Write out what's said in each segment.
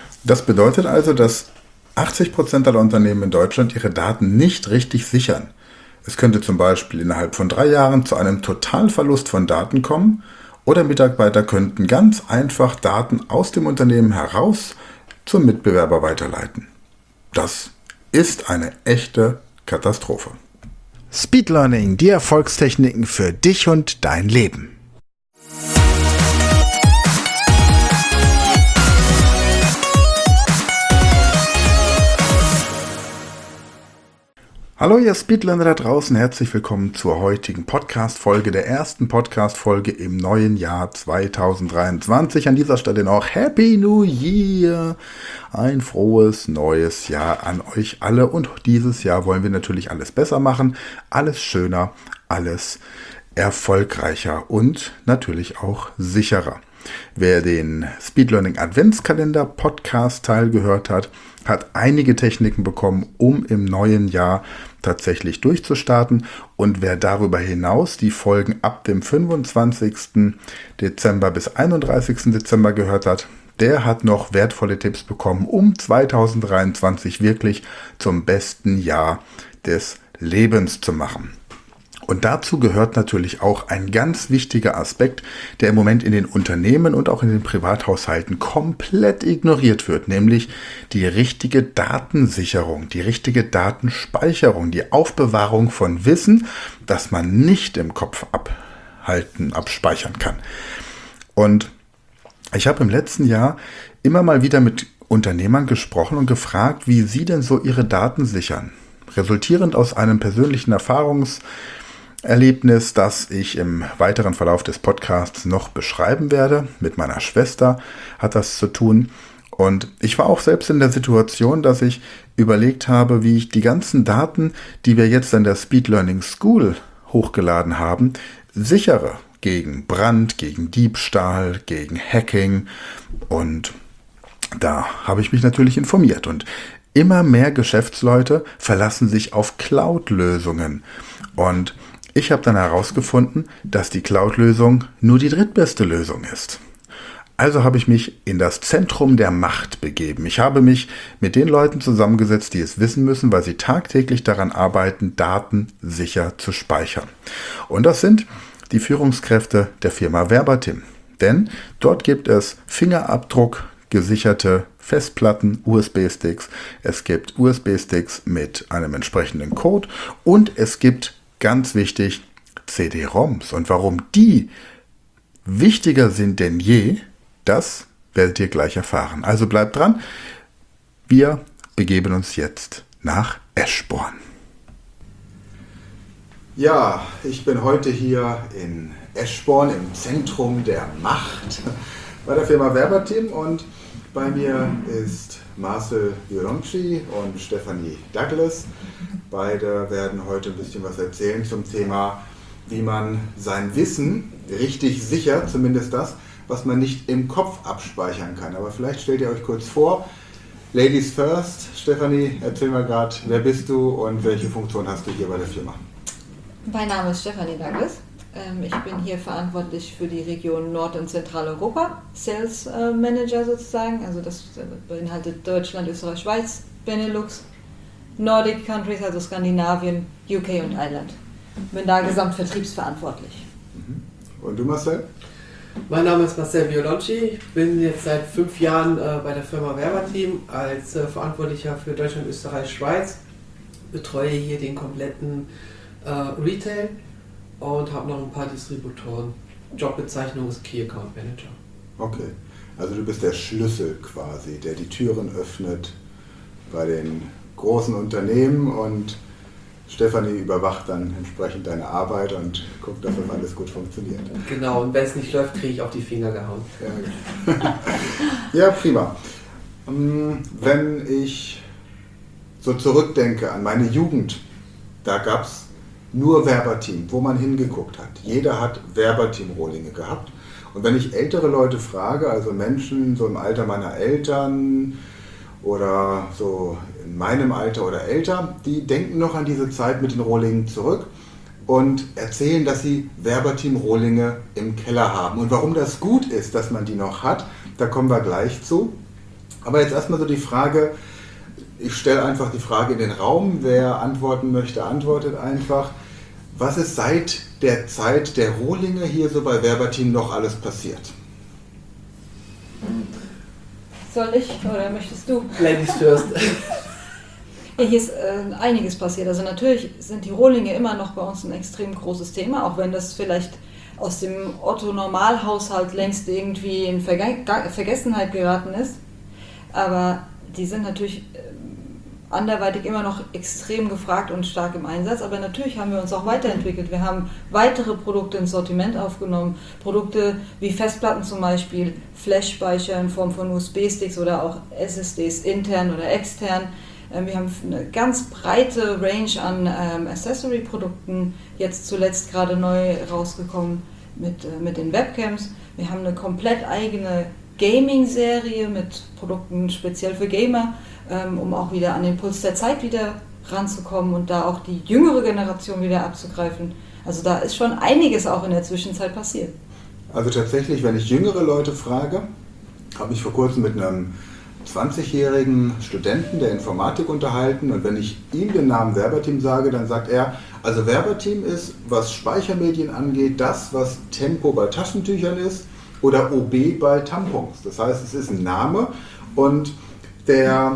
Das bedeutet also, dass 80% aller Unternehmen in Deutschland ihre Daten nicht richtig sichern. Es könnte zum Beispiel innerhalb von 3 Jahren zu einem Totalverlust von Daten kommen oder Mitarbeiter könnten ganz einfach Daten aus dem Unternehmen heraus zum Mitbewerber weiterleiten. Das ist eine echte Katastrophe. Speed Learning, die Erfolgstechniken für dich und dein Leben. Hallo ihr Speedlearner da draußen, herzlich willkommen zur heutigen Podcast-Folge, der ersten Podcast-Folge im neuen Jahr 2023. An dieser Stelle noch Happy New Year! Ein frohes neues Jahr an euch alle und dieses Jahr wollen wir natürlich alles besser machen, alles schöner, alles erfolgreicher und natürlich auch sicherer. Wer den Speed Learning Adventskalender Podcast Teil gehört hat, hat einige Techniken bekommen, um im neuen Jahr tatsächlich durchzustarten. Und wer darüber hinaus die Folgen ab dem 25. Dezember bis 31. Dezember gehört hat, der hat noch wertvolle Tipps bekommen, um 2023 wirklich zum besten Jahr des Lebens zu machen. Und dazu gehört natürlich auch ein ganz wichtiger Aspekt, der im Moment in den Unternehmen und auch in den Privathaushalten komplett ignoriert wird, nämlich die richtige Datensicherung, die richtige Datenspeicherung, die Aufbewahrung von Wissen, das man nicht im Kopf abspeichern kann. Und ich habe im letzten Jahr immer mal wieder mit Unternehmern gesprochen und gefragt, wie sie denn so ihre Daten sichern. Resultierend aus einem persönlichen Erlebnis, das ich im weiteren Verlauf des Podcasts noch beschreiben werde. Mit meiner Schwester hat das zu tun. Und ich war auch selbst in der Situation, dass ich überlegt habe, wie ich die ganzen Daten, die wir jetzt in der Speed Learning School hochgeladen haben, sichere gegen Brand, gegen Diebstahl, gegen Hacking. Und da habe ich mich natürlich informiert. Und immer mehr Geschäftsleute verlassen sich auf Cloud-Lösungen. Und ich habe dann herausgefunden, dass die Cloud-Lösung nur die drittbeste Lösung ist. Also habe ich mich in das Zentrum der Macht begeben. Ich habe mich mit den Leuten zusammengesetzt, die es wissen müssen, weil sie tagtäglich daran arbeiten, Daten sicher zu speichern. Und das sind die Führungskräfte der Firma Verbatim. Denn dort gibt es Fingerabdruck gesicherte Festplatten, USB-Sticks. Es gibt USB-Sticks mit einem entsprechenden Code und es gibt, ganz wichtig, CD-ROMs. Und warum die wichtiger sind denn je, das werdet ihr gleich erfahren. Also bleibt dran. Wir begeben uns jetzt nach Eschborn. Ja, ich bin heute hier in Eschborn im Zentrum der Macht bei der Firma Verbatim und bei mir ist Marcel Violonci und Stephanie Douglas. Beide werden heute ein bisschen was erzählen zum Thema, wie man sein Wissen richtig sichert, zumindest das, was man nicht im Kopf abspeichern kann. Aber vielleicht stellt ihr euch kurz vor. Ladies first. Stephanie, erzähl mal gerade, wer bist du und welche Funktion hast du hier bei der Firma? Mein Name ist Stephanie Douglas. Ich bin hier verantwortlich für die Region Nord- und Zentraleuropa, Sales Manager sozusagen. Also das beinhaltet Deutschland, Österreich, Schweiz, Benelux, Nordic Countries, also Skandinavien, UK und Irland. Bin da gesamtvertriebsverantwortlich. Und du, Marcel? Mein Name ist Marcel Violonci. Ich bin jetzt seit 5 Jahren bei der Firma Verbatim als Verantwortlicher für Deutschland, Österreich, Schweiz. Betreue hier den kompletten Retail und habe noch ein paar Distributoren. Jobbezeichnung ist Key Account Manager. Okay, also du bist der Schlüssel quasi, der die Türen öffnet bei den großen Unternehmen und Stephanie überwacht dann entsprechend deine Arbeit und guckt, dass das alles gut funktioniert. Genau, und wenn es nicht läuft, kriege ich auf die Finger gehauen. Ja, prima. Wenn ich so zurückdenke an meine Jugend, da gab es nur Verbatim, wo man hingeguckt hat. Jeder hat Verbatim-Rohlinge gehabt. Und wenn ich ältere Leute frage, also Menschen so im Alter meiner Eltern oder so in meinem Alter oder älter, die denken noch an diese Zeit mit den Rohlingen zurück und erzählen, dass sie Verbatim-Rohlinge im Keller haben. Und warum das gut ist, dass man die noch hat, da kommen wir gleich zu. Aber jetzt erstmal so die Frage, ich stelle einfach die Frage in den Raum, wer antworten möchte, antwortet einfach. Was ist seit der Zeit der Rohlinge hier so bei Werberteam noch alles passiert? Soll ich oder möchtest du? Ladies first. Ja, hier ist einiges passiert. Also natürlich sind die Rohlinge immer noch bei uns ein extrem großes Thema, auch wenn das vielleicht aus dem Otto-Normalhaushalt längst irgendwie in Vergessenheit geraten ist. Aber die sind natürlich anderweitig immer noch extrem gefragt und stark im Einsatz. Aber natürlich haben wir uns auch weiterentwickelt. Wir haben weitere Produkte ins Sortiment aufgenommen. Produkte wie Festplatten zum Beispiel, Flash-Speicher in Form von USB-Sticks oder auch SSDs intern oder extern. Wir haben eine ganz breite Range an Accessory-Produkten, jetzt zuletzt gerade neu rausgekommen mit den Webcams. Wir haben eine komplett eigene Gaming-Serie mit Produkten speziell für Gamer, um auch wieder an den Puls der Zeit wieder ranzukommen und da auch die jüngere Generation wieder abzugreifen. Also da ist schon einiges auch in der Zwischenzeit passiert. Also tatsächlich, wenn ich jüngere Leute frage, habe ich vor kurzem mit einem 20-jährigen Studenten der Informatik unterhalten, und wenn ich ihm den Namen Werberteam sage, dann sagt er, also Werberteam ist, was Speichermedien angeht, das, was Tempo bei Taschentüchern ist oder OB bei Tampons. Das heißt, es ist ein Name, und er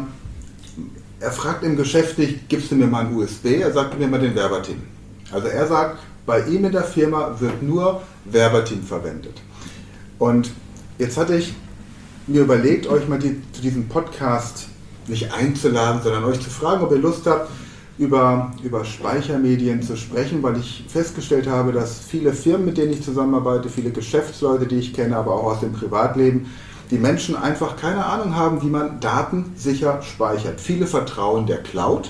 fragt im Geschäft nicht, gibst du mir mal ein USB, er sagt mir mal den Werberteam. Also er sagt, bei ihm in der Firma wird nur Werberteam verwendet. Und jetzt hatte ich mir überlegt, euch mal zu diesem Podcast nicht einzuladen, sondern euch zu fragen, ob ihr Lust habt, über Speichermedien zu sprechen, weil ich festgestellt habe, dass viele Firmen, mit denen ich zusammenarbeite, viele Geschäftsleute, die ich kenne, aber auch aus dem Privatleben, die Menschen einfach keine Ahnung haben, wie man Daten sicher speichert. Viele vertrauen der Cloud.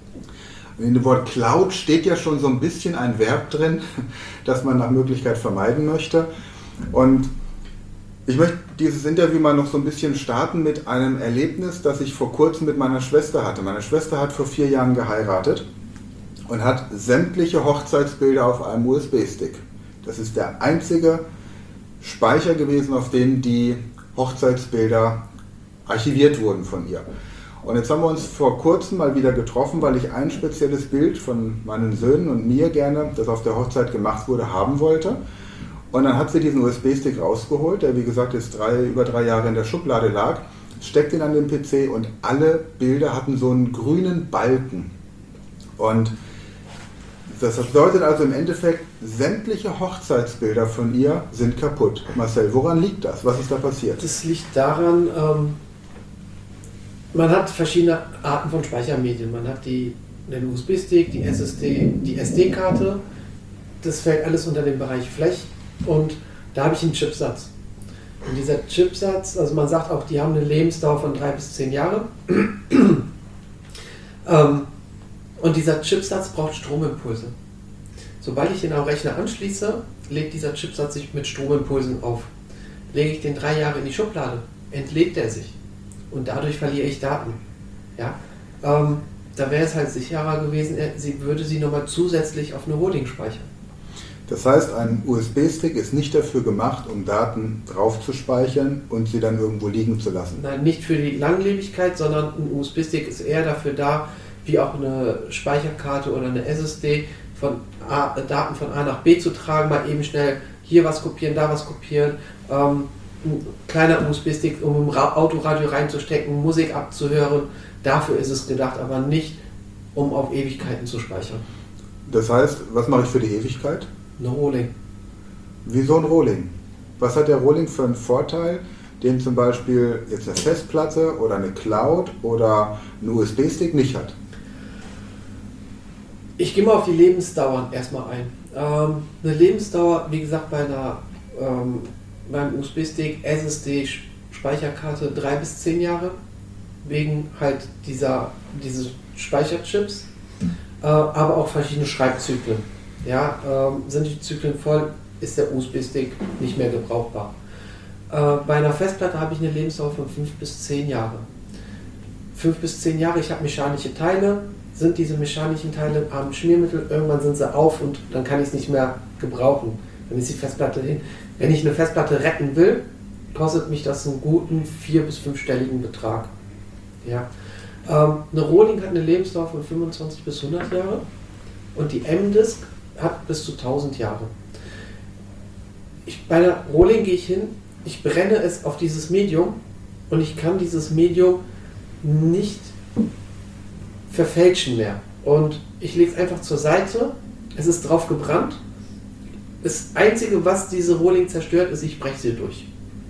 In dem Wort Cloud steht ja schon so ein bisschen ein Verb drin, das man nach Möglichkeit vermeiden möchte. Und ich möchte dieses Interview mal noch so ein bisschen starten mit einem Erlebnis, das ich vor kurzem mit meiner Schwester hatte. Meine Schwester hat vor 4 Jahren geheiratet und hat sämtliche Hochzeitsbilder auf einem USB-Stick. Das ist der einzige Speicher gewesen, auf dem die Hochzeitsbilder archiviert wurden von ihr. Und jetzt haben wir uns vor kurzem mal wieder getroffen, weil ich ein spezielles Bild von meinen Söhnen und mir gerne, das auf der Hochzeit gemacht wurde, haben wollte. Und dann hat sie diesen USB-Stick rausgeholt, der wie gesagt jetzt über 3 Jahre in der Schublade lag, steckt ihn an den PC und alle Bilder hatten so einen grünen Balken. Und das bedeutet also im Endeffekt, sämtliche Hochzeitsbilder von ihr sind kaputt. Marcel, woran liegt das? Was ist da passiert? Das liegt daran, man hat verschiedene Arten von Speichermedien. Man hat den USB-Stick, die SSD, die SD-Karte. Das fällt alles unter den Bereich Flash. Und da habe ich einen Chipsatz. Und dieser Chipsatz, also man sagt auch, die haben eine Lebensdauer von 3 bis 10 Jahre. Und dieser Chipsatz braucht Stromimpulse. Sobald ich den am Rechner anschließe, legt dieser Chipsatz sich mit Stromimpulsen auf. Lege ich den 3 Jahre in die Schublade, entlädt er sich. Und dadurch verliere ich Daten. Ja? Da wäre es halt sicherer gewesen, sie würde sie nochmal zusätzlich auf eine Holding speichern. Das heißt, ein USB-Stick ist nicht dafür gemacht, um Daten drauf zu speichern und sie dann irgendwo liegen zu lassen. Nein, nicht für die Langlebigkeit, sondern ein USB-Stick ist eher dafür da, wie auch eine Speicherkarte oder eine SSD, Daten von A nach B zu tragen, mal eben schnell hier was kopieren, da was kopieren. Ein kleiner USB-Stick, um im Autoradio reinzustecken, Musik abzuhören. Dafür ist es gedacht, aber nicht, um auf Ewigkeiten zu speichern. Das heißt, was mache ich für die Ewigkeit? Eine Rohling. Wieso ein Rohling? Was hat der Rohling für einen Vorteil, den zum Beispiel jetzt eine Festplatte oder eine Cloud oder ein USB-Stick nicht hat? Ich gehe mal auf die Lebensdauer erstmal ein. Eine Lebensdauer, wie gesagt, beim USB-Stick, SSD, Speicherkarte 3 bis 10 Jahre, wegen halt diese Speicherchips, aber auch verschiedene Schreibzyklen. Ja, sind die Zyklen voll, ist der USB-Stick nicht mehr gebrauchbar. Bei einer Festplatte habe ich eine Lebensdauer von 5 bis 10 Jahre. 5 bis 10 Jahre, ich habe mechanische Teile, sind diese mechanischen Teile am Schmiermittel, irgendwann sind sie auf und dann kann ich es nicht mehr gebrauchen. Dann ist die Festplatte hin. Wenn ich eine Festplatte retten will, kostet mich das einen guten 4- bis 5-stelligen Betrag. Ja. Eine Rohling hat eine Lebensdauer von 25 bis 100 Jahre und die M-Disc hat bis zu 1000 Jahre. Bei der Rohling gehe ich hin, ich brenne es auf dieses Medium und ich kann dieses Medium nicht verfälschen mehr. Und ich lege es einfach zur Seite, es ist drauf gebrannt. Das Einzige, was diese Rohling zerstört, ist, ich breche sie durch.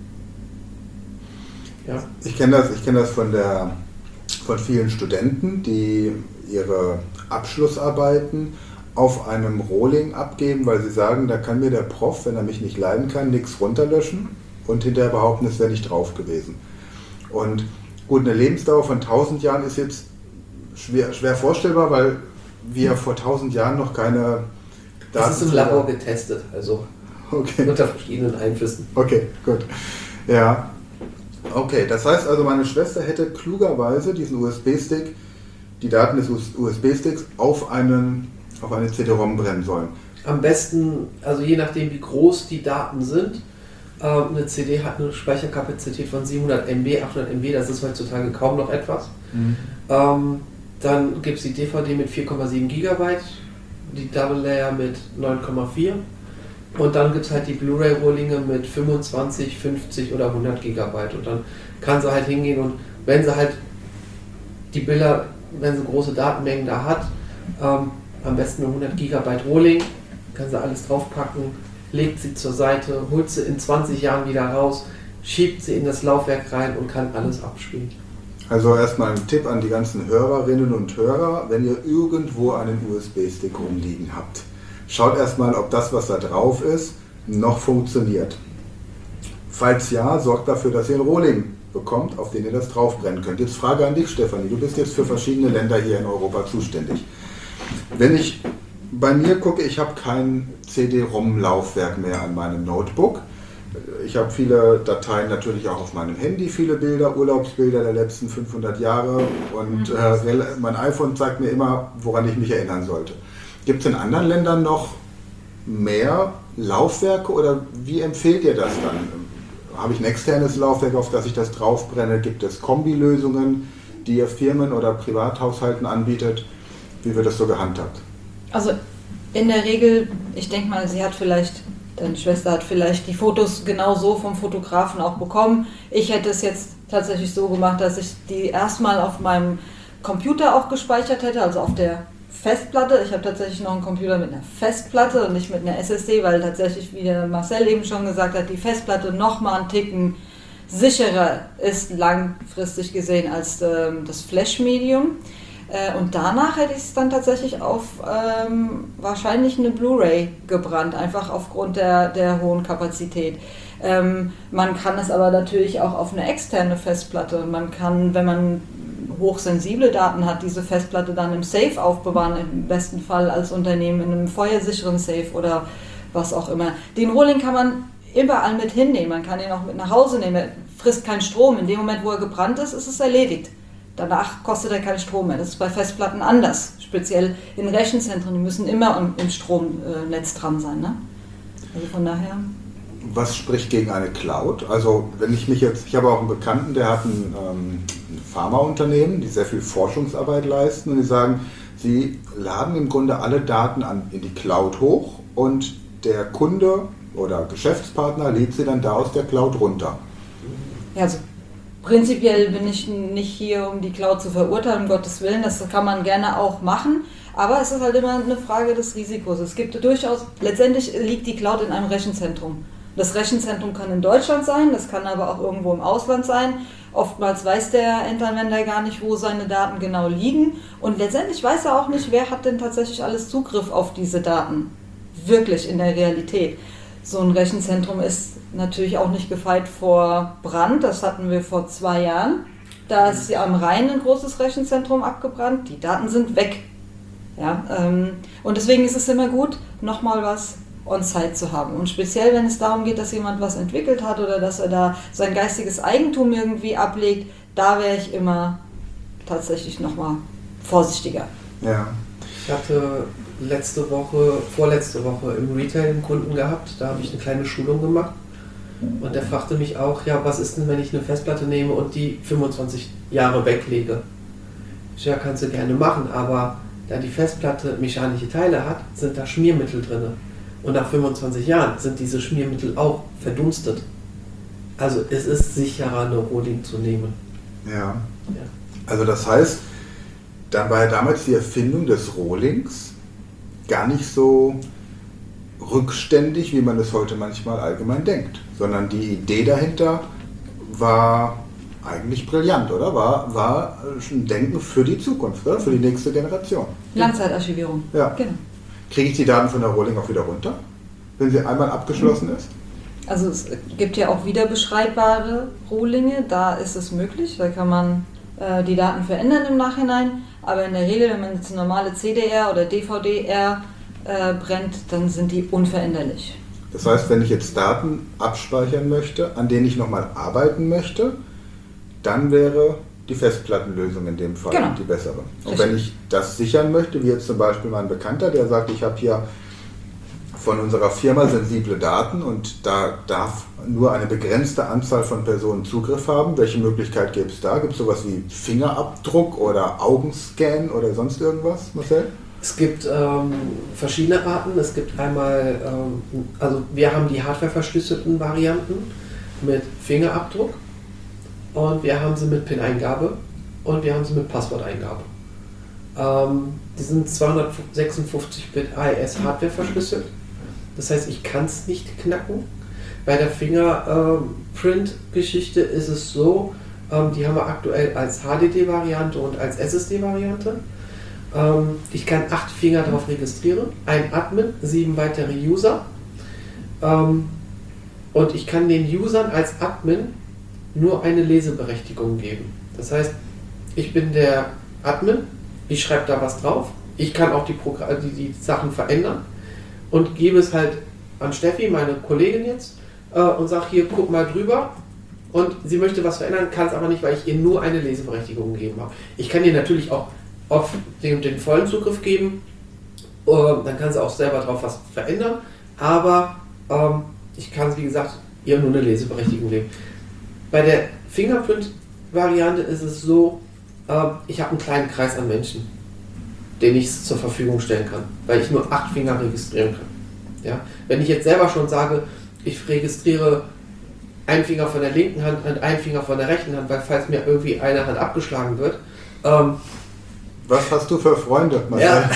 Ja. Ich kenne das von vielen Studenten, die ihre Abschlussarbeiten auf einem Rohling abgeben, weil sie sagen, da kann mir der Prof, wenn er mich nicht leiden kann, nichts runterlöschen und hinterher behaupten, es wäre nicht drauf gewesen. Und gut, eine Lebensdauer von 1000 Jahren ist jetzt schwer vorstellbar, weil wir vor 1000 Jahren noch keine Daten... Das ist im Labor getestet, also okay. Unter verschiedenen Einflüssen. Okay, gut. Ja. Okay, das heißt also, meine Schwester hätte klugerweise diesen USB-Stick, die Daten des USB-Sticks auf eine CD-ROM brennen sollen. Am besten, also je nachdem wie groß die Daten sind, eine CD hat eine Speicherkapazität von 700 MB, 800 MB, das ist heutzutage kaum noch etwas. Dann gibt es die DVD mit 4,7 GB, die Double Layer mit 9,4 und dann gibt es halt die Blu-ray-Rohlinge mit 25, 50 oder 100 GB und dann kann sie halt hingehen und wenn sie halt die Bilder, wenn sie große Datenmengen da hat, am besten eine 100 GB Rohling, kann sie alles draufpacken, legt sie zur Seite, holt sie in 20 Jahren wieder raus, schiebt sie in das Laufwerk rein und kann alles abspielen. Also erstmal ein Tipp an die ganzen Hörerinnen und Hörer, wenn ihr irgendwo einen USB-Stick rumliegen habt, schaut erstmal, ob das, was da drauf ist, noch funktioniert. Falls ja, sorgt dafür, dass ihr einen Rohling bekommt, auf den ihr das draufbrennen könnt. Jetzt Frage an dich, Stefanie, du bist jetzt für verschiedene Länder hier in Europa zuständig. Wenn ich bei mir gucke, ich habe kein CD-ROM-Laufwerk mehr an meinem Notebook. Ich habe viele Dateien natürlich auch auf meinem Handy, viele Bilder, Urlaubsbilder der letzten 500 Jahre und mein iPhone zeigt mir immer, woran ich mich erinnern sollte. Gibt es in anderen Ländern noch mehr Laufwerke oder wie empfehlt ihr das dann? Habe ich ein externes Laufwerk, auf das ich das draufbrenne? Gibt es Kombilösungen, die ihr Firmen oder Privathaushalten anbietet? Wie wird das so gehandhabt? Also in der Regel, ich denke mal, deine Schwester hat vielleicht die Fotos genau so vom Fotografen auch bekommen. Ich hätte es jetzt tatsächlich so gemacht, dass ich die erstmal auf meinem Computer auch gespeichert hätte, also auf der Festplatte. Ich habe tatsächlich noch einen Computer mit einer Festplatte und nicht mit einer SSD, weil tatsächlich, wie der Marcel eben schon gesagt hat, die Festplatte nochmal einen Ticken sicherer ist langfristig gesehen als das Flash-Medium. Und danach hätte ich es dann tatsächlich auf wahrscheinlich eine Blu-ray gebrannt, einfach aufgrund der hohen Kapazität. Man kann es aber natürlich auch auf eine externe Festplatte. Man kann, wenn man hochsensible Daten hat, diese Festplatte dann im Safe aufbewahren, im besten Fall als Unternehmen in einem feuersicheren Safe oder was auch immer. Den Rohling kann man überall mit hinnehmen, man kann ihn auch mit nach Hause nehmen, er frisst keinen Strom. In dem Moment, wo er gebrannt ist, ist es erledigt. Danach kostet er keinen Strom mehr. Das ist bei Festplatten anders, speziell in Rechenzentren, die müssen immer im Stromnetz dran sein. Ne? Also von daher... Was spricht gegen eine Cloud? Also wenn ich habe auch einen Bekannten, der hat ein Pharmaunternehmen, die sehr viel Forschungsarbeit leisten und die sagen, sie laden im Grunde alle Daten in die Cloud hoch und der Kunde oder Geschäftspartner lädt sie dann da aus der Cloud runter. Ja, also prinzipiell bin ich nicht hier, um die Cloud zu verurteilen, um Gottes Willen, das kann man gerne auch machen, aber es ist halt immer eine Frage des Risikos. Es gibt durchaus, letztendlich liegt die Cloud in einem Rechenzentrum. Das Rechenzentrum kann in Deutschland sein, das kann aber auch irgendwo im Ausland sein. Oftmals weiß der Endanwender gar nicht, wo seine Daten genau liegen und letztendlich weiß er auch nicht, wer hat denn tatsächlich alles Zugriff auf diese Daten, wirklich in der Realität. So ein Rechenzentrum ist natürlich auch nicht gefeit vor Brand, das hatten wir vor 2 Jahren. Da ist am Rhein ein großes Rechenzentrum abgebrannt, die Daten sind weg. Ja, und deswegen ist es immer gut, nochmal was on-site zu haben. Und speziell, wenn es darum geht, dass jemand was entwickelt hat oder dass er da sein geistiges Eigentum irgendwie ablegt, da wäre ich immer tatsächlich nochmal vorsichtiger. Ja. Ich hatte vorletzte Woche im Retail einen Kunden gehabt, da habe ich eine kleine Schulung gemacht Und der fragte mich auch, ja, was ist denn, wenn ich eine Festplatte nehme und die 25 Jahre weglege? Ja, kannst du gerne machen, aber da die Festplatte mechanische Teile hat, sind da Schmiermittel drin. Und nach 25 Jahren sind diese Schmiermittel auch verdunstet. Also es ist sicherer, eine Rohling zu nehmen. Ja. Also das heißt, dann war ja damals die Erfindung des Rohlings gar nicht so rückständig, wie man es heute manchmal allgemein denkt, sondern die Idee dahinter war eigentlich brillant, oder? War ein Denken für die Zukunft, oder? Für die nächste Generation. Langzeitarchivierung. Ja. Genau. Kriege ich die Daten von der Rohling auch wieder runter, wenn sie einmal abgeschlossen ist? Also es gibt ja auch wiederbeschreibbare Rohlinge, da ist es möglich, da kann man die Daten verändern im Nachhinein, aber in der Regel, wenn man jetzt eine normale CDR oder DVD-R brennt, dann sind die unveränderlich. Das heißt, wenn ich jetzt Daten abspeichern möchte, an denen ich nochmal arbeiten möchte, dann wäre die Festplattenlösung in dem Fall die bessere. Und Richtig. wenn ich das sichern möchte, wie jetzt zum Beispiel mein Bekannter, der sagt, ich habe hier von unserer Firma sensible Daten und da darf nur eine begrenzte Anzahl von Personen Zugriff haben. Welche Möglichkeit gibt es da? Gibt es sowas wie Fingerabdruck oder Augenscan oder sonst irgendwas, Marcel? Es gibt verschiedene Arten. Es gibt einmal, also wir haben die hardwareverschlüsselten Varianten mit Fingerabdruck und wir haben sie mit PIN-Eingabe und wir haben sie mit Passworteingabe. Die sind 256-Bit AES Hardware verschlüsselt. Das heißt, ich kann es nicht knacken. Bei der Fingerprint-Geschichte ist es so, die haben wir aktuell als HDD-Variante und als SSD-Variante. Ich kann 8 Finger darauf registrieren, ein Admin, 7 weitere User. Und ich kann den Usern als Admin nur eine Leseberechtigung geben. Das heißt, ich bin der Admin, ich schreibe da was drauf, ich kann auch die Sachen verändern und gebe es halt an Steffi, meine Kollegin jetzt, und sage hier, guck mal drüber. Und sie möchte was verändern, kann es aber nicht, weil ich ihr nur eine Leseberechtigung gegeben habe. Ich kann ihr natürlich auch auf den vollen Zugriff geben, dann kann sie auch selber drauf was verändern, aber ich kann, wie gesagt, ihr nur eine Leseberechtigung geben. Bei der Fingerprint-Variante ist es so, ich habe einen kleinen Kreis an Menschen, den ich zur Verfügung stellen kann, weil ich nur 8 Finger registrieren kann. Ja? Wenn ich jetzt selber schon sage, ich registriere einen Finger von der linken Hand und einen Finger von der rechten Hand, weil falls mir irgendwie eine Hand abgeschlagen wird. Was hast du für Freunde, Marcel? Ja.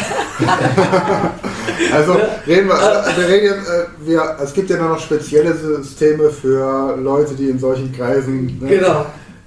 Also reden wir, es gibt ja noch spezielle Systeme für Leute, die in solchen Kreisen... Ne? Genau.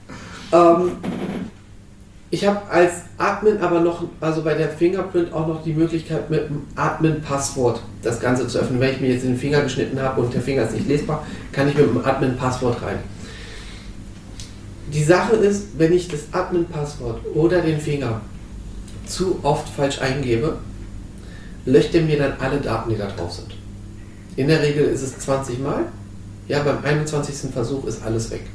Ich habe als Admin aber noch, also bei der Fingerprint auch noch die Möglichkeit mit dem Admin-Passwort das Ganze zu öffnen. Wenn ich mir jetzt den Finger geschnitten habe und der Finger ist nicht lesbar, kann ich mit dem Admin-Passwort rein. Die Sache ist, wenn ich das Admin-Passwort oder den Finger zu oft falsch eingebe, löscht er mir dann alle Daten, die da drauf sind. In der Regel ist es 20 Mal. Ja, beim 21. Versuch ist alles weg.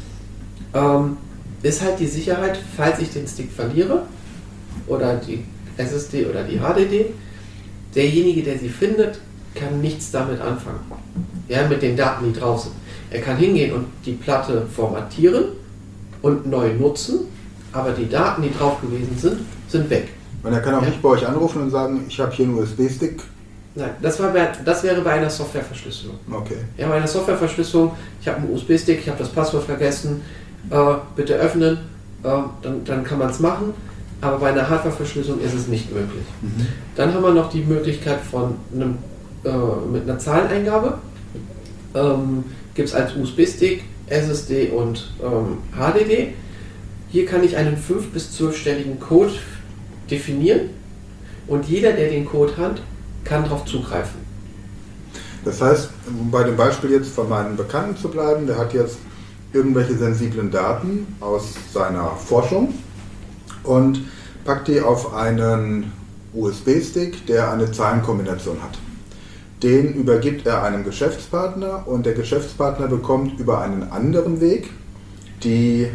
Ist halt die Sicherheit, falls ich den Stick verliere oder die SSD oder die HDD, derjenige, der sie findet, kann nichts damit anfangen. Ja, mit den Daten, die drauf sind. Er kann hingehen und die Platte formatieren und neu nutzen, aber die Daten, die drauf gewesen sind, sind weg. Und er kann auch nicht bei euch anrufen und sagen, ich habe hier einen USB-Stick. Nein, das wäre bei einer Softwareverschlüsselung. Okay. Ja, bei einer Softwareverschlüsselung, ich habe einen USB-Stick, ich habe das Passwort vergessen, bitte öffnen, dann kann man es machen, aber bei einer Hardwareverschlüsselung ist es nicht möglich. Mhm. Dann haben wir noch die Möglichkeit von mit einer Zahleneingabe, gibt es als USB-Stick, SSD und HDD. Hier kann ich einen 5- bis 12-stelligen Code definieren und jeder, der den Code hat, kann darauf zugreifen. Das heißt, um bei dem Beispiel jetzt von meinem Bekannten zu bleiben, der hat jetzt irgendwelche sensiblen Daten aus seiner Forschung und packt die auf einen USB-Stick, der eine Zahlenkombination hat. Den übergibt er einem Geschäftspartner und der Geschäftspartner bekommt über einen anderen Weg die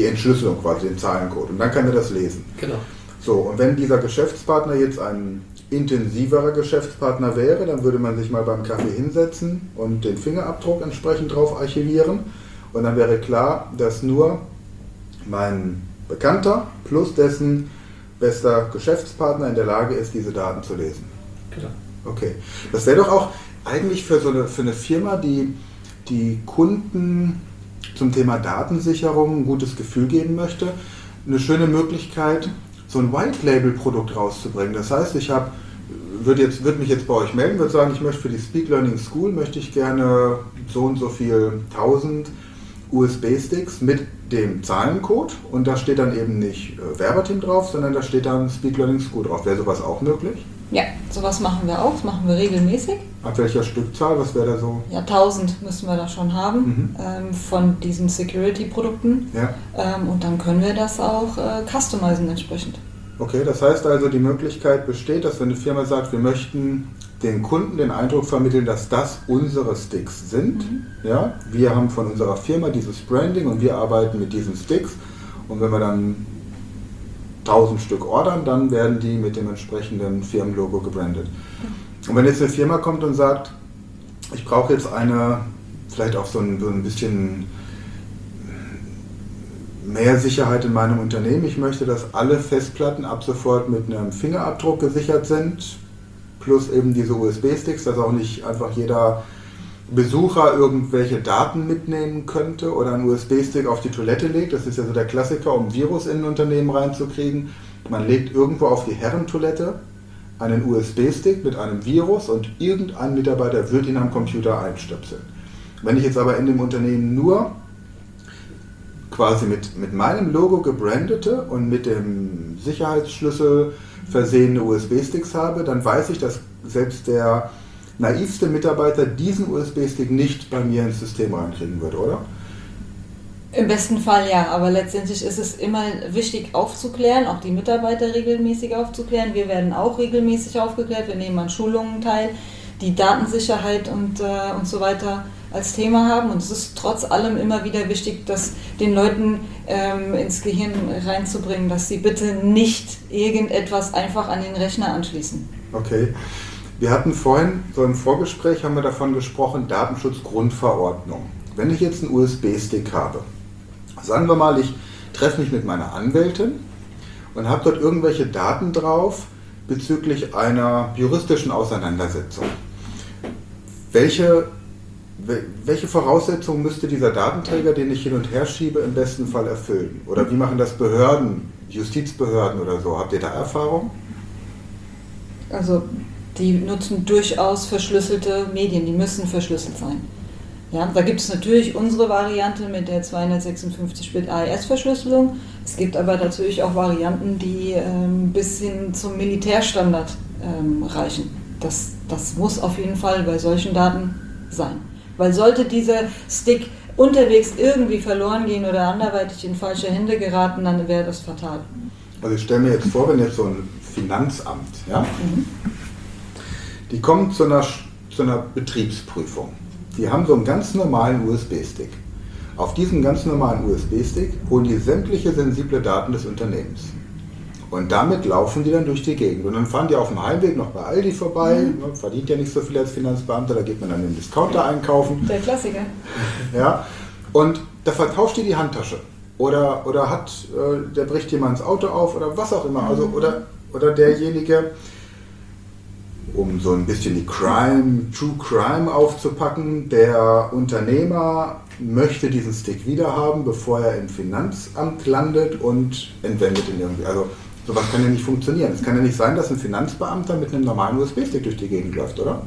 Entschlüsselung, quasi den Zahlencode, und dann kann er das lesen. Genau. So, und wenn dieser Geschäftspartner jetzt einen intensiverer Geschäftspartner wäre, dann würde man sich mal beim Kaffee hinsetzen und den Fingerabdruck entsprechend drauf archivieren. Und dann wäre klar, dass nur mein Bekannter plus dessen bester Geschäftspartner in der Lage ist, diese Daten zu lesen. Genau. Okay. Das wäre doch auch eigentlich für eine Firma, die Kunden zum Thema Datensicherung ein gutes Gefühl geben möchte, eine schöne Möglichkeit, so ein White-Label-Produkt rauszubringen. Das heißt, ich würde mich jetzt bei euch melden, würde sagen, ich möchte für die Speak Learning School, möchte ich gerne so und so viel 1000 USB-Sticks mit dem Zahlencode und da steht dann eben nicht Werberteam drauf, sondern da steht dann Speak Learning School drauf. Wäre sowas auch möglich? Ja, sowas machen wir auch, das machen wir regelmäßig. Ab welcher Stückzahl, was wäre da so? Ja, 1000 müssen wir da schon haben von diesen Security-Produkten. Ja. Und dann können wir das auch customizen entsprechend. Okay, das heißt also, die Möglichkeit besteht, dass wenn eine Firma sagt, wir möchten den Kunden den Eindruck vermitteln, dass das unsere Sticks sind. Ja, wir haben von unserer Firma dieses Branding und wir arbeiten mit diesen Sticks. Und wenn wir dann 1000 Stück ordern, dann werden die mit dem entsprechenden Firmenlogo gebrandet. Und wenn jetzt eine Firma kommt und sagt, ich brauche jetzt vielleicht auch so ein bisschen mehr Sicherheit in meinem Unternehmen, ich möchte, dass alle Festplatten ab sofort mit einem Fingerabdruck gesichert sind, plus eben diese USB-Sticks, dass auch nicht einfach jeder Besucher irgendwelche Daten mitnehmen könnte oder einen USB-Stick auf die Toilette legt. Das ist ja so der Klassiker, um Virus in ein Unternehmen reinzukriegen. Man legt irgendwo auf die Herrentoilette einen USB-Stick mit einem Virus und irgendein Mitarbeiter wird ihn am Computer einstöpseln. Wenn ich jetzt aber in dem Unternehmen nur quasi mit meinem Logo gebrandete und mit dem Sicherheitsschlüssel versehene USB-Sticks habe, dann weiß ich, dass selbst der naivste Mitarbeiter diesen USB-Stick nicht bei mir ins System reinkriegen würde, oder? Im besten Fall ja, aber letztendlich ist es immer wichtig aufzuklären, auch die Mitarbeiter regelmäßig aufzuklären. Wir werden auch regelmäßig aufgeklärt, wir nehmen an Schulungen teil, die Datensicherheit und so weiter als Thema haben. Und es ist trotz allem immer wieder wichtig, das den Leuten ins Gehirn reinzubringen, dass sie bitte nicht irgendetwas einfach an den Rechner anschließen. Okay. Wir hatten vorhin, so im Vorgespräch haben wir davon gesprochen, Datenschutzgrundverordnung. Wenn ich jetzt einen USB-Stick habe, sagen wir mal, ich treffe mich mit meiner Anwältin und habe dort irgendwelche Daten drauf bezüglich einer juristischen Auseinandersetzung. Welche Voraussetzungen müsste dieser Datenträger, den ich hin und her schiebe, im besten Fall erfüllen? Oder wie machen das Behörden, Justizbehörden oder so? Habt ihr da Erfahrung? Also die nutzen durchaus verschlüsselte Medien, die müssen verschlüsselt sein. Ja, da gibt es natürlich unsere Variante mit der 256-Bit AES-Verschlüsselung. Es gibt aber natürlich auch Varianten, die bis hin zum Militärstandard reichen. Das muss auf jeden Fall bei solchen Daten sein. Weil sollte dieser Stick unterwegs irgendwie verloren gehen oder anderweitig in falsche Hände geraten, dann wäre das fatal. Also ich stelle mir jetzt vor, wenn jetzt so ein Finanzamt, ja, die kommen zu einer Betriebsprüfung. Die haben so einen ganz normalen USB-Stick. Auf diesem ganz normalen USB-Stick holen die sämtliche sensible Daten des Unternehmens. Und damit laufen die dann durch die Gegend. Und dann fahren die auf dem Heimweg noch bei Aldi vorbei. Man verdient ja nicht so viel als Finanzbeamter, da geht man dann im Discounter einkaufen. Der Klassiker. Ja, und da vertauscht die Handtasche. Oder der bricht jemand das Auto auf oder was auch immer. Also, oder derjenige, um so ein bisschen die True Crime aufzupacken, der Unternehmer möchte diesen Stick wiederhaben, bevor er im Finanzamt landet und entwendet ihn irgendwie. Also sowas kann ja nicht funktionieren. Es kann ja nicht sein, dass ein Finanzbeamter mit einem normalen USB-Stick durch die Gegend läuft, oder?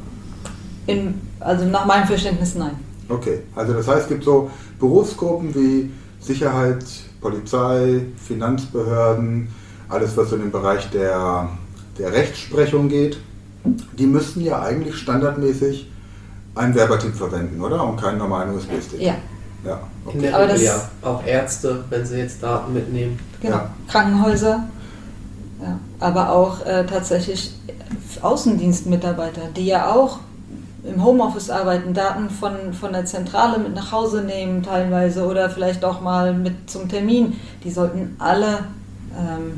Also nach meinem Verständnis nein. Okay, also das heißt, es gibt so Berufsgruppen wie Sicherheit, Polizei, Finanzbehörden, alles was so in den Bereich der Rechtsprechung geht. Die müssten ja eigentlich standardmäßig ein Werberteam verwenden, oder? Und keinen normalen USB-Stick. Ja. Ja, okay. In der Regel ja. Auch Ärzte, wenn sie jetzt Daten mitnehmen. Genau. Ja. Krankenhäuser. Ja. Aber auch tatsächlich Außendienstmitarbeiter, die ja auch im Homeoffice arbeiten, Daten von der Zentrale mit nach Hause nehmen teilweise oder vielleicht auch mal mit zum Termin. Die sollten alle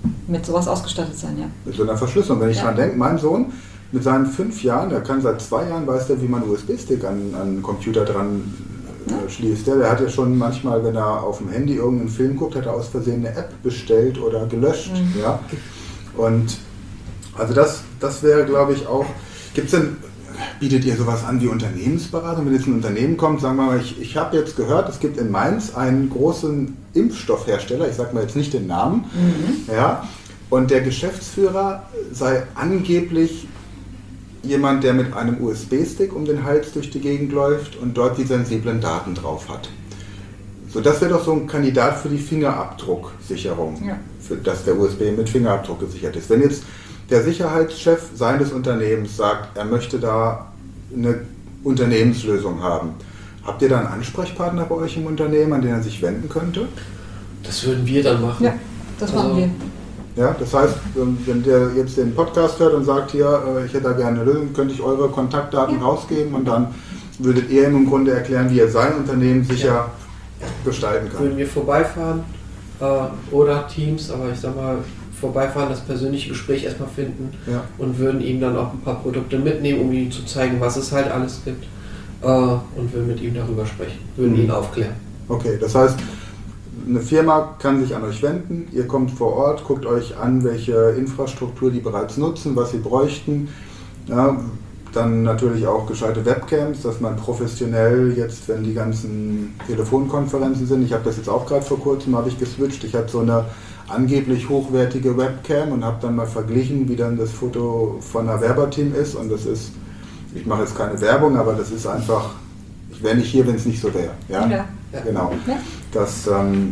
mit sowas ausgestattet sein, ja. Mit so einer Verschlüsselung. Wenn ich dran denke, mein Sohn mit seinen 5 Jahren, der kann seit 2 Jahren, weiß der, wie man USB-Stick an einen Computer dran schließt. Der hat ja schon manchmal, wenn er auf dem Handy irgendeinen Film guckt, hat er aus Versehen eine App bestellt oder gelöscht. Ja? Und also das wäre, glaube ich, auch, bietet ihr sowas an wie Unternehmensberatung? Wenn jetzt ein Unternehmen kommt, sagen wir mal, ich habe jetzt gehört, es gibt in Mainz einen großen Impfstoffhersteller, ich sage mal jetzt nicht den Namen, ja, und der Geschäftsführer sei angeblich jemand, der mit einem USB-Stick um den Hals durch die Gegend läuft und dort die sensiblen Daten drauf hat. So, das wäre doch so ein Kandidat für die Fingerabdrucksicherung, dass der USB mit Fingerabdruck gesichert ist. Wenn jetzt der Sicherheitschef seines Unternehmens sagt, er möchte da eine Unternehmenslösung haben, habt ihr da einen Ansprechpartner bei euch im Unternehmen, an den er sich wenden könnte? Das würden wir dann machen. Ja, das machen wir. Ja, das heißt, wenn der jetzt den Podcast hört und sagt, hier, ich hätte da gerne eine Lösung, könnte ich eure Kontaktdaten rausgeben und dann würdet ihr ihm im Grunde erklären, wie er sein Unternehmen sicher gestalten kann. Würden wir vorbeifahren oder Teams, aber ich sag mal, vorbeifahren, das persönliche Gespräch erstmal finden und würden ihm dann auch ein paar Produkte mitnehmen, um ihm zu zeigen, was es halt alles gibt und würden mit ihm darüber sprechen, würden ihn aufklären. Okay, das heißt, eine Firma kann sich an euch wenden, ihr kommt vor Ort, guckt euch an, welche Infrastruktur die bereits nutzen, was sie bräuchten. Ja, dann natürlich auch gescheite Webcams, dass man professionell jetzt, wenn die ganzen Telefonkonferenzen sind, ich habe das jetzt auch gerade vor kurzem, habe ich geswitcht, ich hatte so eine angeblich hochwertige Webcam und habe dann mal verglichen, wie dann das Foto von einer Werberteam ist und das ist, ich mache jetzt keine Werbung, aber das ist einfach, ich wäre nicht hier, wenn es nicht so wäre. Ja? Genau. Ja. Das,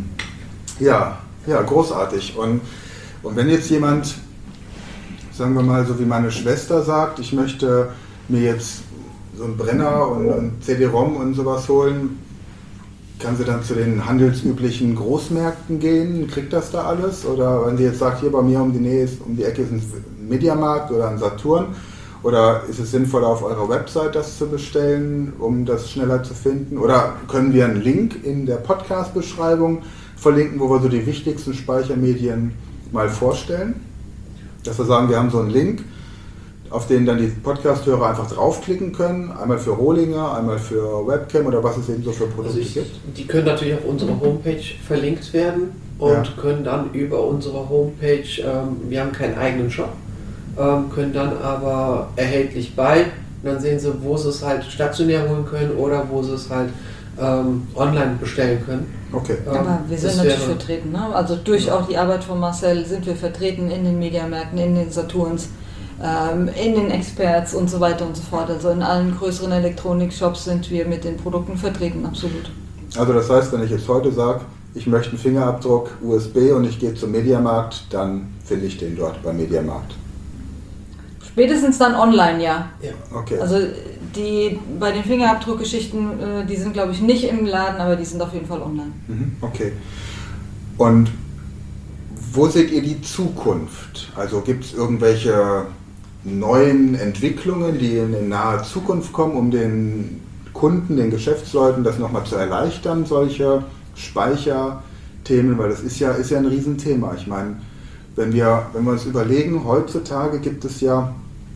großartig. Und wenn jetzt jemand, sagen wir mal, so wie meine Schwester sagt, ich möchte mir jetzt so einen Brenner und ein CD-ROM und sowas holen, kann sie dann zu den handelsüblichen Großmärkten gehen, kriegt das da alles? Oder wenn sie jetzt sagt, hier bei mir um die Ecke ist ein Mediamarkt oder ein Saturn, oder ist es sinnvoll, auf eurer Website das zu bestellen, um das schneller zu finden? Oder können wir einen Link in der Podcast-Beschreibung verlinken, wo wir so die wichtigsten Speichermedien mal vorstellen? Dass wir sagen, wir haben so einen Link, auf den dann die Podcast-Hörer einfach draufklicken können. Einmal für Rohlinger, einmal für Webcam oder was es eben so für Produkte gibt. Die können natürlich auf unserer Homepage verlinkt werden und können dann über unsere Homepage, wir haben keinen eigenen Shop, können dann aber erhältlich und dann sehen sie, wo sie es halt stationär holen können oder wo sie es halt online bestellen können. Okay. Aber wir sind natürlich vertreten, ne? Also durch auch die Arbeit von Marcel sind wir vertreten in den Mediamärkten, in den Saturns, in den Experts und so weiter und so fort. Also in allen größeren Elektronik-Shops sind wir mit den Produkten vertreten, absolut. Also das heißt, wenn ich jetzt heute sage, ich möchte einen Fingerabdruck USB und ich gehe zum Mediamarkt, dann finde ich den dort beim Mediamarkt. Spätestens dann online, ja. Okay. Also bei den Fingerabdruckgeschichten, die sind glaube ich nicht im Laden, aber die sind auf jeden Fall online. Okay. Und wo seht ihr die Zukunft? Also gibt es irgendwelche neuen Entwicklungen, die in naher Zukunft kommen, um den Kunden, den Geschäftsleuten das nochmal zu erleichtern, solche Speicherthemen, weil das ist ja ein Riesenthema. Ich meine, wenn wir uns überlegen, heutzutage gibt es ja,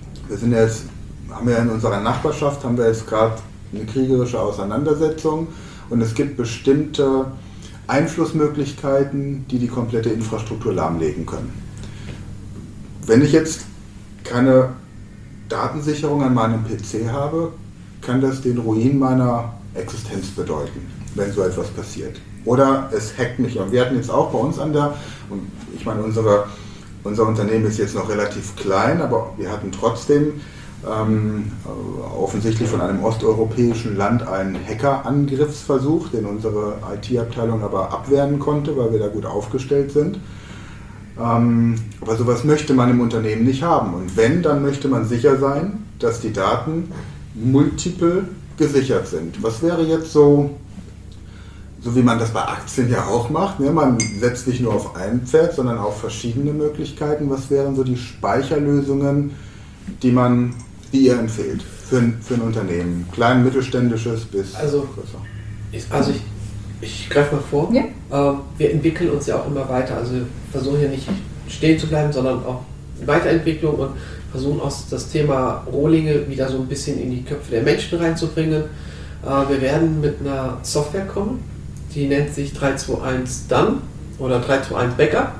haben wir in unserer Nachbarschaft, haben wir jetzt gerade eine kriegerische Auseinandersetzung und es gibt bestimmte Einflussmöglichkeiten, die komplette Infrastruktur lahmlegen können. Wenn ich jetzt keine Datensicherung an meinem PC habe, kann das den Ruin meiner Existenz bedeuten, wenn so etwas passiert. Oder es hackt mich. Und wir hatten jetzt auch bei uns und ich meine, unser Unternehmen ist jetzt noch relativ klein, aber wir hatten trotzdem offensichtlich von einem osteuropäischen Land einen Hackerangriffsversuch, den unsere IT-Abteilung aber abwehren konnte, weil wir da gut aufgestellt sind. Aber sowas möchte man im Unternehmen nicht haben. Und wenn, dann möchte man sicher sein, dass die Daten multiple gesichert sind. Was wäre jetzt so wie man das bei Aktien ja auch macht, ne? Man setzt nicht nur auf ein Pferd, sondern auf verschiedene Möglichkeiten. Was wären so die Speicherlösungen, die ihr empfehlt für ein Unternehmen? Klein, mittelständisches bis größer. Ich greife mal vor. Ja. Wir entwickeln uns ja auch immer weiter. Also wir versuchen ja nicht stehen zu bleiben, sondern auch Weiterentwicklung und versuchen auch das Thema Rohlinge wieder so ein bisschen in die Köpfe der Menschen reinzubringen. Wir werden mit einer Software kommen, die nennt sich 321 Done oder 321 Backup.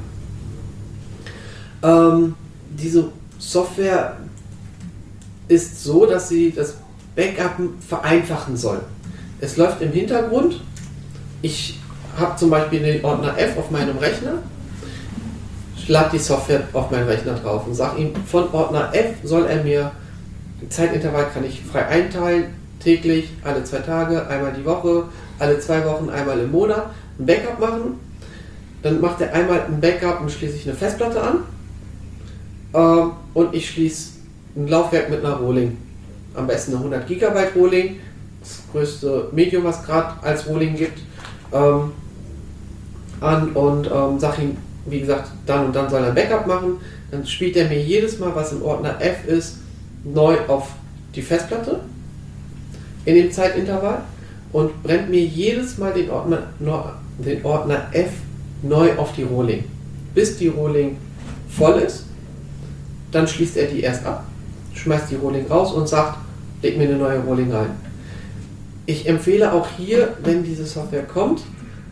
Diese Software ist so, dass sie das Backupen vereinfachen soll. Es läuft im Hintergrund. Ich habe zum Beispiel den Ordner F auf meinem Rechner, lade die Software auf meinen Rechner drauf und sage ihm, von Ordner F soll er mir, den Zeitintervall kann ich frei einteilen, täglich, alle 2 Tage, einmal die Woche, alle 2 Wochen, einmal im Monat, ein Backup machen. Dann macht er einmal ein Backup und schließe ich eine Festplatte an und ich schließe ein Laufwerk mit einer Rohling. Am besten eine 100 GB Rohling, das größte Medium, was gerade als Rohling gibt, an und sage ihm, wie gesagt, dann und dann soll er ein Backup machen. Dann spielt er mir jedes Mal, was im Ordner F ist, neu auf die Festplatte in dem Zeitintervall und brennt mir jedes Mal den Ordner F neu auf die Rohling. Bis die Rohling voll ist, dann schließt er die erst ab, schmeißt die Rohling raus und sagt, leg mir eine neue Rohling rein. Ich empfehle auch hier, wenn diese Software kommt,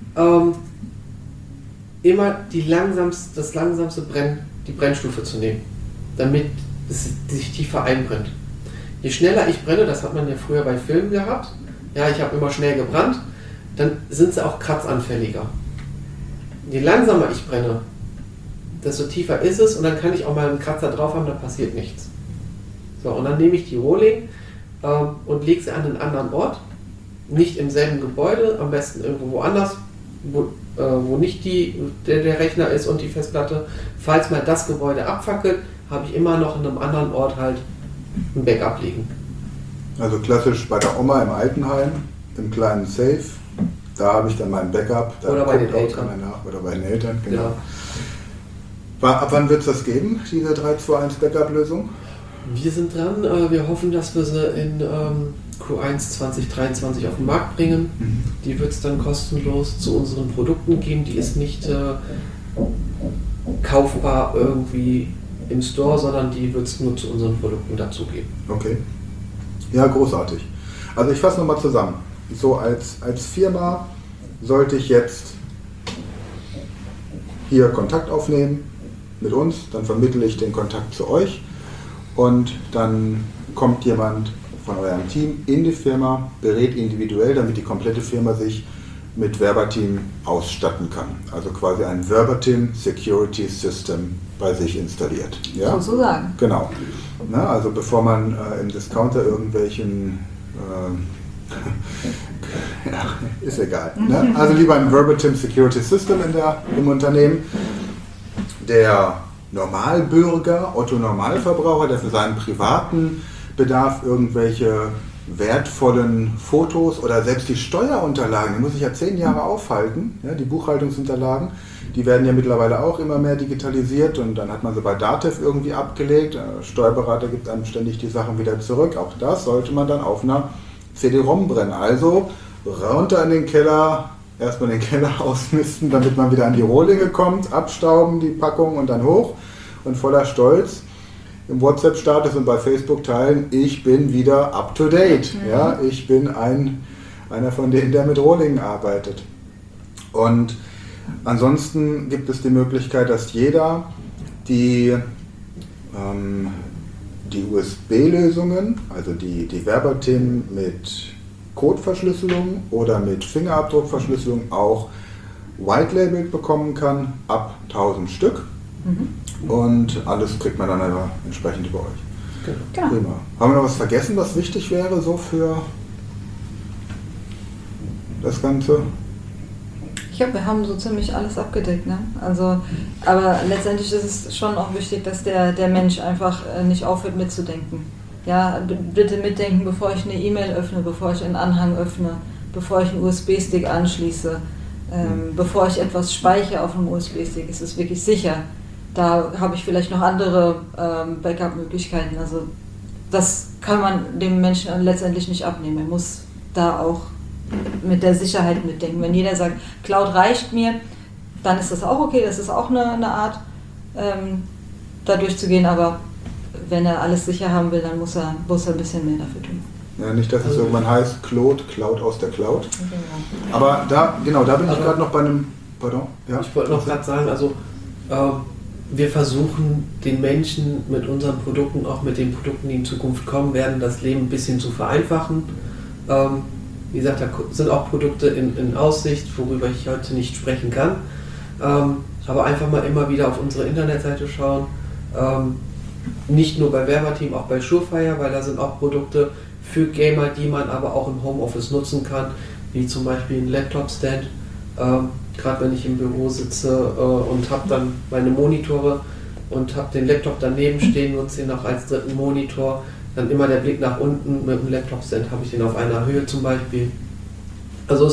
immer die langsamste Brennstufe zu nehmen, damit es sich tiefer einbrennt. Je schneller ich brenne, das hat man ja früher bei Filmen gehabt, ja, ich habe immer schnell gebrannt, dann sind sie auch kratzanfälliger. Je langsamer ich brenne, desto tiefer ist es und dann kann ich auch mal einen Kratzer drauf haben, dann passiert nichts. So, und dann nehme ich die Rohling und lege sie an einen anderen Ort, nicht im selben Gebäude, am besten irgendwo woanders, wo nicht der Rechner ist und die Festplatte. Falls mal das Gebäude abfackelt, habe ich immer noch in einem anderen Ort halt ein Backup liegen. Also klassisch bei der Oma im Altenheim, im kleinen Safe, da habe ich dann mein Backup. Da oder bei den Eltern. Oder bei den Eltern, genau. Ja. Ab wann wird es das geben, diese 321 Backup-Lösung? Wir sind dran, wir hoffen, dass wir sie in Q1 2023 auf den Markt bringen. Die wird es dann kostenlos zu unseren Produkten geben, die ist nicht kaufbar irgendwie im Store, sondern die wird es nur zu unseren Produkten dazugeben. Okay. Ja, großartig. Also ich fasse nochmal zusammen. So als Firma sollte ich jetzt hier Kontakt aufnehmen mit uns, dann vermittle ich den Kontakt zu euch und dann kommt jemand von eurem Team in die Firma, berät individuell, damit die komplette Firma sich mit Verbatim ausstatten kann. Also quasi ein Verbatim Security System bei sich installiert. Ja? Sozusagen. Genau. Na, also bevor man im Discounter irgendwelchen ja, ist egal. Ne? Also lieber ein Verbatim Security System im Unternehmen. Der Normalbürger, Otto Normalverbraucher, der für seinen privaten Bedarf irgendwelche wertvollen Fotos oder selbst die Steuerunterlagen, die muss ich ja 10 Jahre aufhalten, ja, die Buchhaltungsunterlagen, die werden ja mittlerweile auch immer mehr digitalisiert und dann hat man sie bei Datev irgendwie abgelegt, der Steuerberater gibt einem ständig die Sachen wieder zurück, auch das sollte man dann auf einer CD-ROM brennen, also runter in den Keller, erstmal den Keller ausmisten, damit man wieder an die Rohlinge kommt, abstauben die Packung und dann hoch und voller Stolz im WhatsApp-Status und bei Facebook teilen, ich bin wieder up to date. Ja, ich bin einer von denen, der mit Rohlingen arbeitet. Und ansonsten gibt es die Möglichkeit, dass jeder die USB-Lösungen, also die Verbatim mit Codeverschlüsselung oder mit Fingerabdruckverschlüsselung auch white-labeled bekommen kann, ab 1000 Stück. Und alles kriegt man dann aber entsprechend über euch. Genau. Prima. Haben wir noch was vergessen, was wichtig wäre so für das Ganze? Ich glaube, wir haben so ziemlich alles abgedeckt, ne? Also, aber letztendlich ist es schon auch wichtig, dass der Mensch einfach nicht aufhört mitzudenken. Ja, bitte mitdenken, bevor ich eine E-Mail öffne, bevor ich einen Anhang öffne, bevor ich einen USB-Stick anschließe, bevor ich etwas speichere auf einem USB-Stick. Ist es wirklich sicher? Da habe ich vielleicht noch andere Backup-Möglichkeiten. Also das kann man dem Menschen letztendlich nicht abnehmen. Er muss da auch mit der Sicherheit mitdenken. Wenn jeder sagt, Cloud reicht mir, dann ist das auch okay, das ist auch eine Art. da durchzugehen, aber wenn er alles sicher haben will, dann muss er ein bisschen mehr dafür tun. Ja, nicht, dass es irgendwann heißt, Cloud aus der Cloud. Genau. Aber da bin ich gerade noch bei einem... Pardon? Ja? Ich wollte noch gerade sagen, also wir versuchen den Menschen mit unseren Produkten, auch mit den Produkten, die in Zukunft kommen werden, das Leben ein bisschen zu vereinfachen. Wie gesagt, da sind auch Produkte in Aussicht, worüber ich heute nicht sprechen kann. Aber einfach mal immer wieder auf unsere Internetseite schauen. Nicht nur bei Werberteam, auch bei Surefire, weil da sind auch Produkte für Gamer, die man aber auch im Homeoffice nutzen kann, wie zum Beispiel ein Laptop-Stand. Gerade wenn ich im Büro sitze und habe dann meine Monitore und habe den Laptop daneben stehen, nutze ihn auch als dritten Monitor, dann immer der Blick nach unten. Mit dem Laptop-Stand habe ich den auf einer Höhe zum Beispiel. Also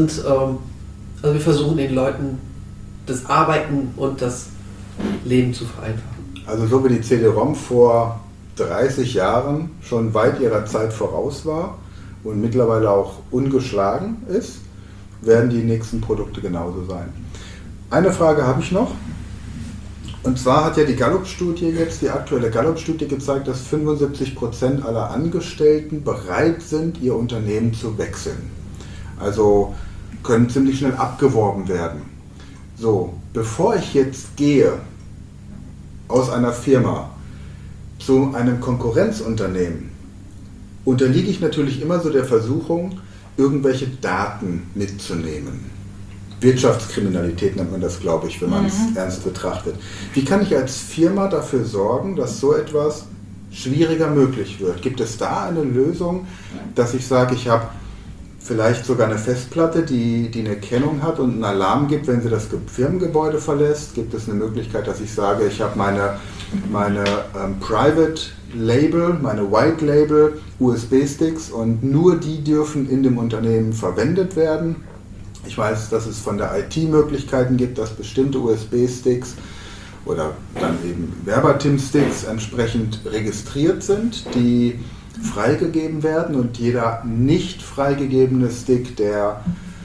wir versuchen den Leuten das Arbeiten und das Leben zu vereinfachen. Also so wie die CD-ROM vor 30 Jahren schon weit ihrer Zeit voraus war und mittlerweile auch ungeschlagen ist, werden die nächsten Produkte genauso sein. Eine Frage habe ich noch. Und zwar hat ja die aktuelle Gallup-Studie gezeigt, dass 75% aller Angestellten bereit sind, ihr Unternehmen zu wechseln. Also können ziemlich schnell abgeworben werden. So, bevor ich jetzt gehe aus einer Firma zu einem Konkurrenzunternehmen, unterliege ich natürlich immer so der Versuchung, irgendwelche Daten mitzunehmen. Wirtschaftskriminalität nennt man das, glaube ich, wenn man es ernst betrachtet. Wie kann ich als Firma dafür sorgen, dass so etwas schwieriger möglich wird? Gibt es da eine Lösung, dass ich sage, ich habe vielleicht sogar eine Festplatte, die eine Kennung hat und einen Alarm gibt, wenn sie das Firmengebäude verlässt? Gibt es eine Möglichkeit, dass ich sage, ich habe meine Private Label, meine White Label USB-Sticks und nur die dürfen in dem Unternehmen verwendet werden? Ich weiß, dass es von der IT Möglichkeiten gibt, dass bestimmte USB-Sticks oder dann eben Werberteam-Sticks entsprechend registriert sind, die freigegeben werden und jeder nicht freigegebene Stick, der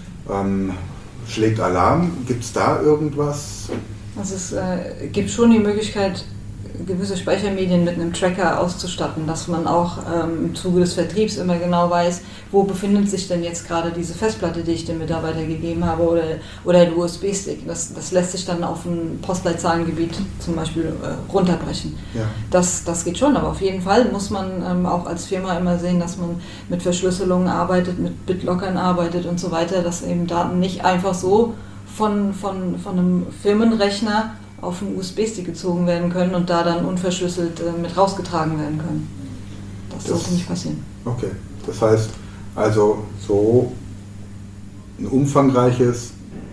schlägt Alarm. Gibt es da irgendwas? Also es gibt schon die Möglichkeit, gewisse Speichermedien mit einem Tracker auszustatten, dass man auch im Zuge des Vertriebs immer genau weiß, wo befindet sich denn jetzt gerade diese Festplatte, die ich dem Mitarbeiter gegeben habe oder ein USB-Stick. Das lässt sich dann auf ein Postleitzahlengebiet zum Beispiel runterbrechen. Ja. Das geht schon, aber auf jeden Fall muss man auch als Firma immer sehen, dass man mit Verschlüsselungen arbeitet, mit BitLockern arbeitet und so weiter, dass eben Daten nicht einfach so von einem Firmenrechner auf einen USB-Stick gezogen werden können und da dann unverschlüsselt mit rausgetragen werden können. Das sollte nicht passieren. Okay, das heißt also so ein umfangreiches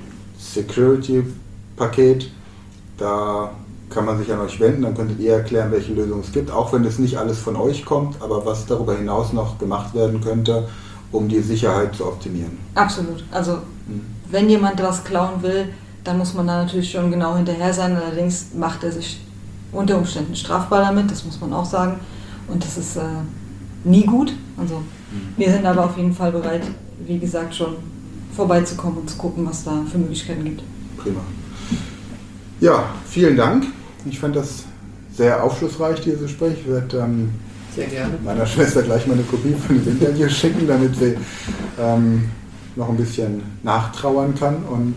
Security-Paket, da kann man sich an euch wenden, dann könntet ihr erklären, welche Lösungen es gibt, auch wenn es nicht alles von euch kommt, aber was darüber hinaus noch gemacht werden könnte, um die Sicherheit zu optimieren. Absolut. Also wenn jemand was klauen will, dann muss man da natürlich schon genau hinterher sein. Allerdings macht er sich unter Umständen strafbar damit, das muss man auch sagen. Und das ist nie gut. Also wir sind aber auf jeden Fall bereit, wie gesagt, schon vorbeizukommen und zu gucken, was da für Möglichkeiten gibt. Prima. Ja, vielen Dank. Ich fand das sehr aufschlussreich, dieses Gespräch. Ich werde sehr gerne meiner Schwester gleich mal eine Kopie von dem Interview schicken, damit sie noch ein bisschen nachtrauern kann. Und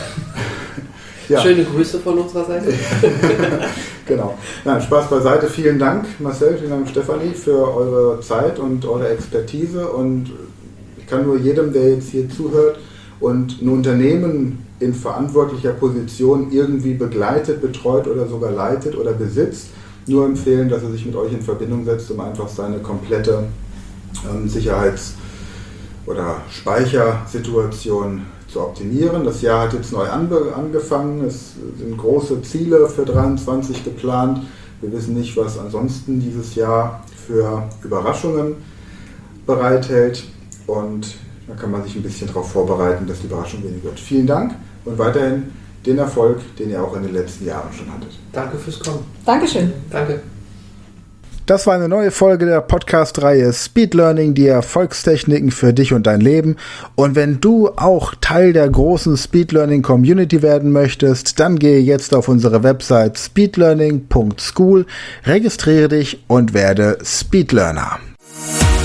ja. Schöne Grüße von unserer Seite. Genau. Nein, Spaß beiseite. Vielen Dank, Marcel, vielen Dank, Stefanie, für eure Zeit und eure Expertise. Und ich kann nur jedem, der jetzt hier zuhört und ein Unternehmen in verantwortlicher Position irgendwie begleitet, betreut oder sogar leitet oder besitzt, nur empfehlen, dass er sich mit euch in Verbindung setzt, um einfach seine komplette Sicherheits- oder Speichersituation zu optimieren. Das Jahr hat jetzt neu angefangen, es sind große Ziele für 2023 geplant. Wir wissen nicht, was ansonsten dieses Jahr für Überraschungen bereithält und da kann man sich ein bisschen darauf vorbereiten, dass die Überraschung weniger wird. Vielen Dank und weiterhin den Erfolg, den ihr auch in den letzten Jahren schon hattet. Danke fürs Kommen. Dankeschön. Danke. Das war eine neue Folge der Podcast-Reihe Speed Learning, die Erfolgstechniken für dich und dein Leben. Und wenn du auch Teil der großen Speed Learning Community werden möchtest, dann gehe jetzt auf unsere Website speedlearning.school, registriere dich und werde Speed Learner.